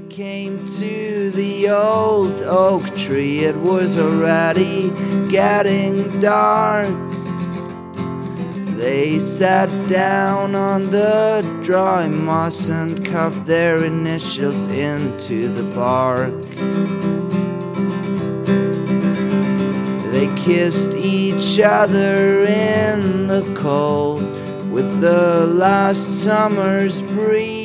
came to the old oak tree. It was already getting dark. They sat down on the dry moss and carved their initials into the bark. They kissed each other in the cold with the last summer's breeze.